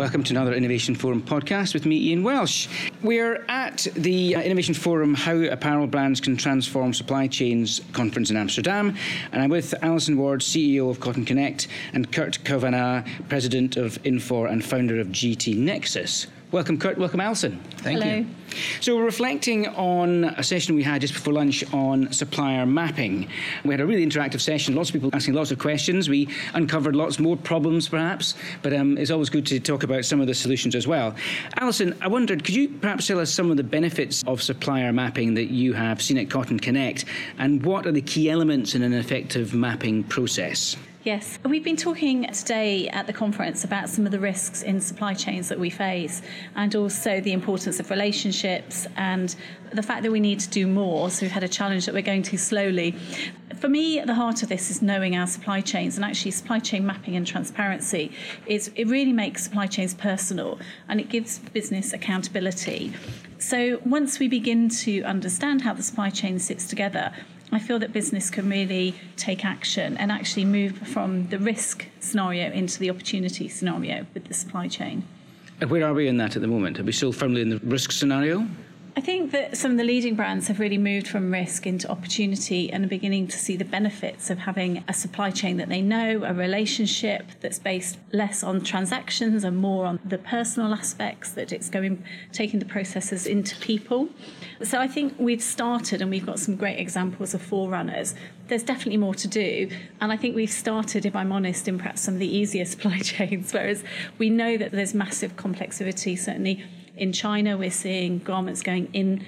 Welcome to another Innovation Forum podcast with me, Ian Welsh. We're at the Innovation Forum How Apparel Brands Can Transform Supply Chains conference in Amsterdam, and I'm with Alison Ward, CEO of Cotton Connect, and Kurt Kavanagh, President of Infor and founder of GT Nexus. Welcome, Kurt. Welcome, Alison. Thank you. So we're reflecting on a session we had just before lunch on supplier mapping. We had a really interactive session, lots of people asking lots of questions. We uncovered lots more problems, perhaps, but it's always good to talk about some of the solutions as well. Alison, I wondered, could you perhaps tell us some of the benefits of supplier mapping that you have seen at Cotton Connect, and what are the key elements in an effective mapping process? Yes, we've been talking today at the conference about some of the risks in supply chains that we face, and also the importance of relationships and the fact that we need to do more. So we've had a challenge that we're going too slowly. For me, at the heart of this is knowing our supply chains, and actually supply chain mapping and transparency it really makes supply chains personal, and it gives business accountability. So once we begin to understand how the supply chain sits together, I feel that business can really take action and actually move from the risk scenario into the opportunity scenario with the supply chain. And where are we in that at the moment? Are we still firmly in the risk scenario? I think that some of the leading brands have really moved from risk into opportunity and are beginning to see the benefits of having a supply chain that they know, a relationship that's based less on transactions and more on the personal aspects, that it's taking the processes into people. So I think we've started, and we've got some great examples of forerunners. There's definitely more to do, and I think we've started, if I'm honest, in perhaps some of the easier supply chains, whereas we know that there's massive complexity. Certainly in China, we're seeing garments going into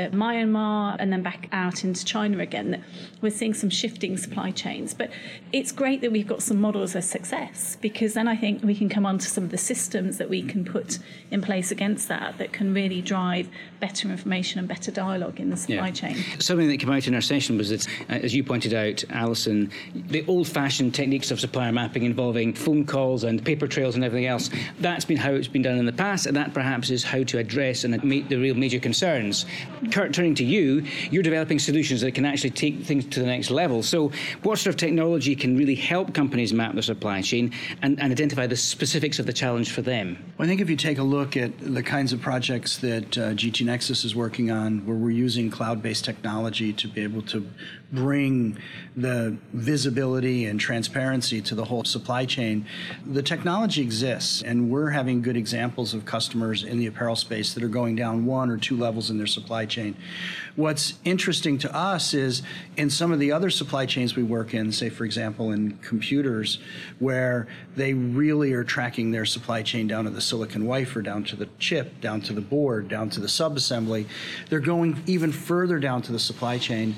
Myanmar and then back out into China again. We're seeing some shifting supply chains. But it's great that we've got some models of success, because then I think we can come on to some of the systems that we can put in place against that can really drive better information and better dialogue in the supply chain. Something that came out in our session was that, as you pointed out, Alison, the old-fashioned techniques of supplier mapping involving phone calls and paper trails and everything else, that's been how it's been done in the past, and that perhaps is how to address and meet the real major concerns. Kurt, turning to you, you're developing solutions that can actually take things to the next level. So what sort of technology can really help companies map their supply chain and identify the specifics of the challenge for them? Well, I think if you take a look at the kinds of projects that GT Nexus is working on, where we're using cloud-based technology to be able to bring the visibility and transparency to the whole supply chain, the technology exists, and we're having good examples of customers in the apparel space that are going down 1 or 2 levels in their supply chain. What's interesting to us is in some of the other supply chains we work in, say, for example, in computers, where they really are tracking their supply chain down to the silicon wafer, down to the chip, down to the board, down to the sub-assembly. They're going even further down to the supply chain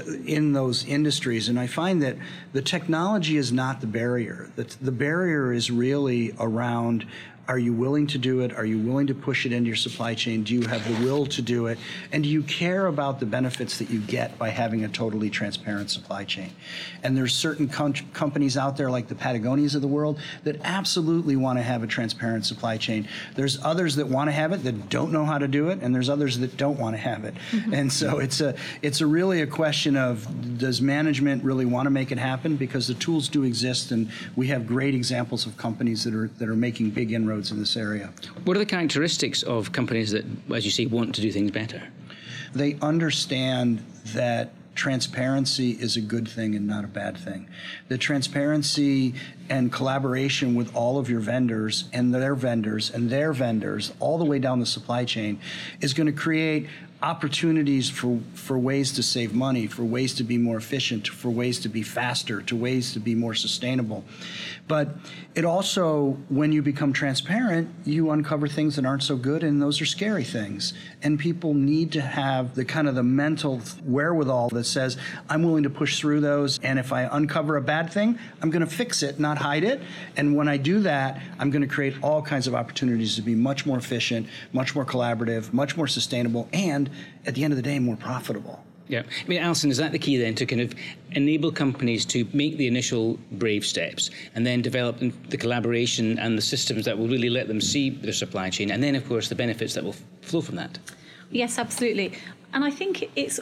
in those industries. And I find that the technology is not the barrier. The barrier is really around, are you willing to do it? Are you willing to push it into your supply chain? Do you have the will to do it? And do you care about the benefits that you get by having a totally transparent supply chain? And there's certain companies out there like the Patagonias of the world that absolutely want to have a transparent supply chain. There's others that want to have it that don't know how to do it, and there's others that don't want to have it. Mm-hmm. And so it's really a question of, does management really want to make it happen? Because the tools do exist, and we have great examples of companies that are making big inroads in this area. What are the characteristics of companies that, as you say, want to do things better? They understand that transparency is a good thing and not a bad thing. The transparency and collaboration with all of your vendors and their vendors and their vendors all the way down the supply chain is going to create opportunities for ways to save money, for ways to be more efficient, for ways to be faster, to ways to be more sustainable. But it also, when you become transparent, you uncover things that aren't so good, and those are scary things. And people need to have the mental wherewithal that says, I'm willing to push through those, and if I uncover a bad thing, I'm going to fix it, not hide it. And when I do that, I'm going to create all kinds of opportunities to be much more efficient, much more collaborative, much more sustainable, and at the end of the day, more profitable. Yeah. I mean, Alison, is that the key then, to kind of enable companies to make the initial brave steps and then develop the collaboration and the systems that will really let them see their supply chain, and then, of course, the benefits that will flow from that? Yes, absolutely. And I think it's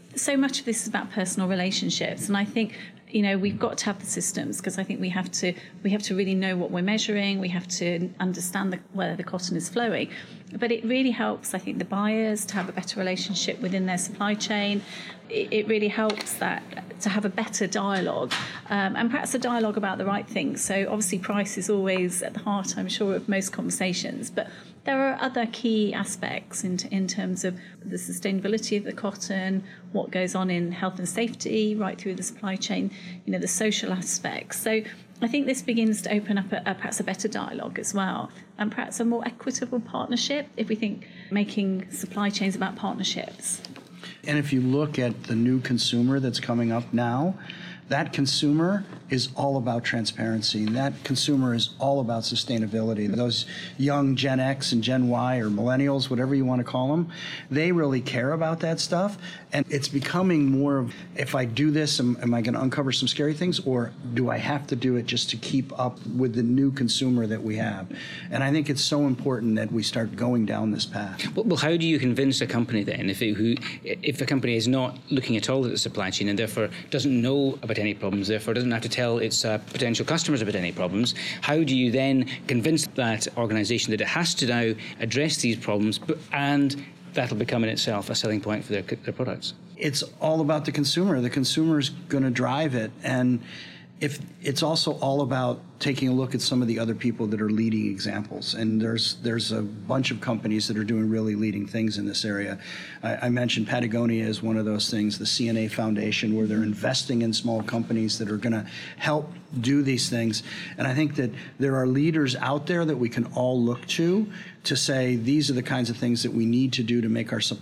so much of this is about personal relationships, and I think we've got to have the systems, because I think we have to really know what we're measuring. We have to understand where the cotton is flowing. But it really helps, I think, the buyers to have a better relationship within their supply chain. It really helps that to have a better dialogue, and perhaps a dialogue about the right things. So obviously price is always at the heart, I'm sure, of most conversations, but there are other key aspects in terms of the sustainability of the cotton, what goes on in health and safety right through the supply chain, the social aspects. So I think this begins to open up perhaps a better dialogue as well, and perhaps a more equitable partnership, if we think making supply chains about partnerships. And if you look at the new consumer that's coming up now, that consumer is all about transparency, and that consumer is all about sustainability. Those young Gen X and Gen Y, or millennials, whatever you want to call them, they really care about that stuff. And it's becoming more of, if I do this, am I going to uncover some scary things, or do I have to do it just to keep up with the new consumer that we have? And I think it's so important that we start going down this path. Well, how do you convince a company then, if a company is not looking at all at the supply chain and therefore doesn't know about any problems, therefore doesn't have to tell its potential customers about any problems, how do you then convince that organisation that it has to now address these problems, and that'll become in itself a selling point for their products? It's all about the consumer. The consumer's going to drive it, and if it's also all about taking a look at some of the other people that are leading examples. And there's a bunch of companies that are doing really leading things in this area. I mentioned Patagonia is one of those things, the CNA Foundation, where they're investing in small companies that are going to help do these things. And I think that there are leaders out there that we can all look to say these are the kinds of things that we need to do to make our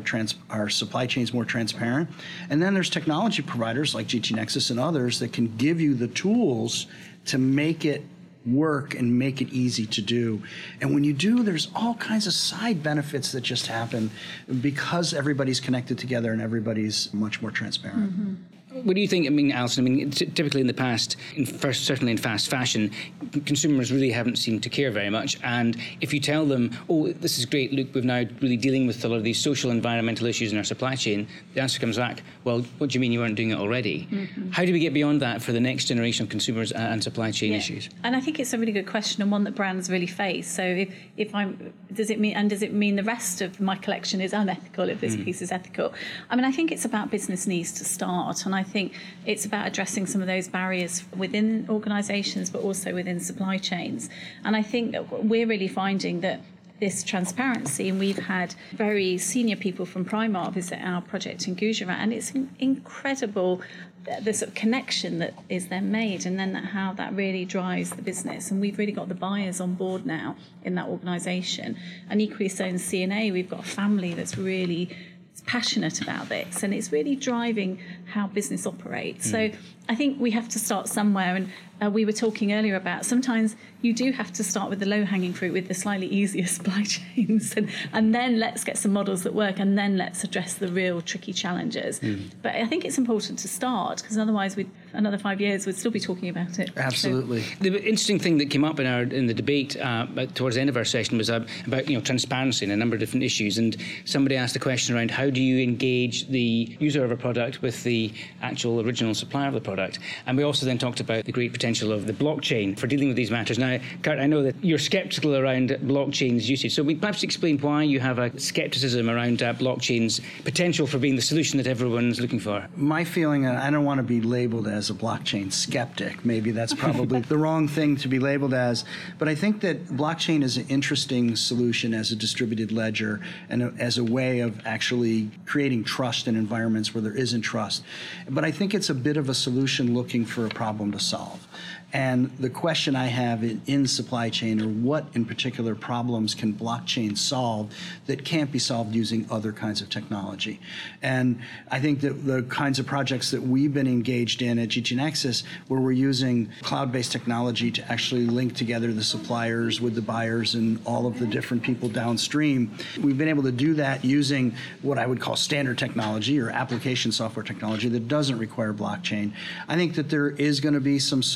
supply chains more transparent. And then there's technology providers like GT Nexus and others that can give you the tools to make it work and make it easy to do. And when you do, there's all kinds of side benefits that just happen because everybody's connected together and everybody's much more transparent. Mm-hmm. What do you think? Alison, typically in the past, certainly in fast fashion, consumers really haven't seemed to care very much. And if you tell them, oh, this is great, look, we're now really dealing with a lot of these social, environmental issues in our supply chain, the answer comes back, well, what do you mean you weren't doing it already? Mm-hmm. How do we get beyond that for the next generation of consumers and supply chain issues? And I think it's a really good question, and one that brands really face. So does it mean the rest of my collection is unethical if this piece is ethical? I think it's about business needs to start, and I think it's about addressing some of those barriers within organisations, but also within supply chains. And I think we're really finding that this transparency, and we've had very senior people from Primark visit our project in Gujarat, and it's incredible the sort of connection that is then made, and then how that really drives the business. And we've really got the buyers on board now in that organisation. And equally so in CNA, we've got a family that's really passionate about this, and it's really driving how business operates. So I think we have to start somewhere, and we were talking earlier about sometimes you do have to start with the low-hanging fruit, with the slightly easier supply chains, and then let's get some models that work, and then let's address the real tricky challenges. But I think it's important to start, because otherwise another 5 years we'd still be talking about it. Absolutely. So, the interesting thing that came up in the debate towards the end of our session was about transparency and a number of different issues, and somebody asked the question around how do you engage the user of a product with the actual original supplier of the product. And we also then talked about the great potential of the blockchain for dealing with these matters. Now, Kurt, I know that you're sceptical around blockchain's usage, so perhaps explain why you have a scepticism around blockchain's potential for being the solution that everyone's looking for. My feeling, I don't want to be labelled as a blockchain skeptic. Maybe that's probably the wrong thing to be labelled as. But I think that blockchain is an interesting solution as a distributed ledger and as a way of actually creating trust in environments where there isn't trust. But I think it's a bit of a solution looking for a problem to solve. And the question I have in supply chain are what in particular problems can blockchain solve that can't be solved using other kinds of technology? And I think that the kinds of projects that we've been engaged in at GT Nexus, where we're using cloud-based technology to actually link together the suppliers with the buyers and all of the different people downstream, we've been able to do that using what I would call standard technology or application software technology that doesn't require blockchain. I think that there is going to be some solutions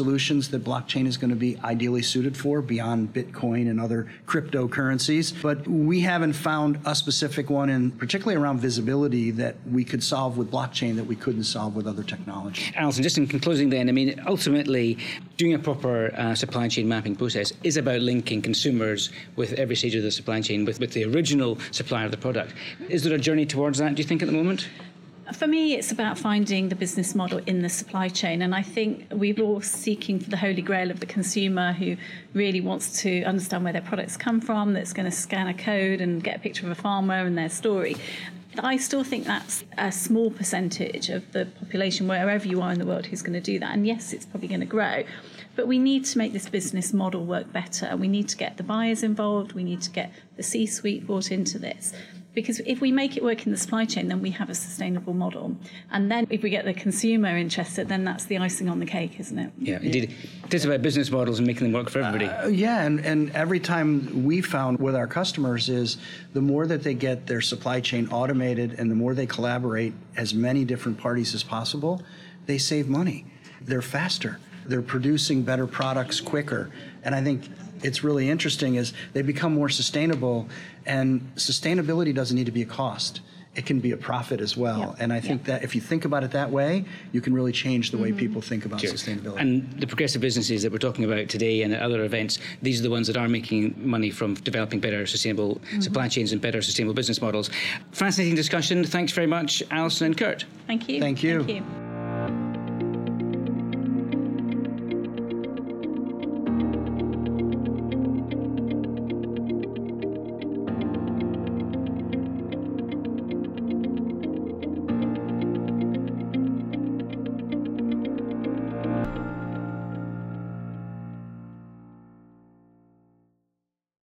solutions that blockchain is going to be ideally suited for beyond Bitcoin and other cryptocurrencies. But we haven't found a specific one, and particularly around visibility, that we could solve with blockchain that we couldn't solve with other technology. Alison, just in concluding then, I mean, ultimately, doing a proper supply chain mapping process is about linking consumers with every stage of the supply chain with the original supplier of the product. Is there a journey towards that, do you think, at the moment? For me, it's about finding the business model in the supply chain. And I think we're all seeking for the holy grail of the consumer who really wants to understand where their products come from, that's going to scan a code and get a picture of a farmer and their story. I still think that's a small percentage of the population, wherever you are in the world, who's going to do that. And yes, it's probably going to grow. But we need to make this business model work better. We need to get the buyers involved. We need to get the C-suite brought into this. Because if we make it work in the supply chain, then we have a sustainable model. And then if we get the consumer interested, then that's the icing on the cake, isn't it? Yeah, indeed. It is about business models and making them work for everybody. And every time we found with our customers is the more that they get their supply chain automated and the more they collaborate as many different parties as possible, they save money. They're faster. They're producing better products quicker. And I think it's really interesting is they become more sustainable, and sustainability doesn't need to be a cost. It can be a profit as well. Yeah. And I think that if you think about it that way, you can really change the way people think about sustainability. And the progressive businesses that we're talking about today and at other events, these are the ones that are making money from developing better sustainable supply chains and better sustainable business models. Fascinating discussion. Thanks very much, Alison and Kurt. Thank you. Thank you. Thank you.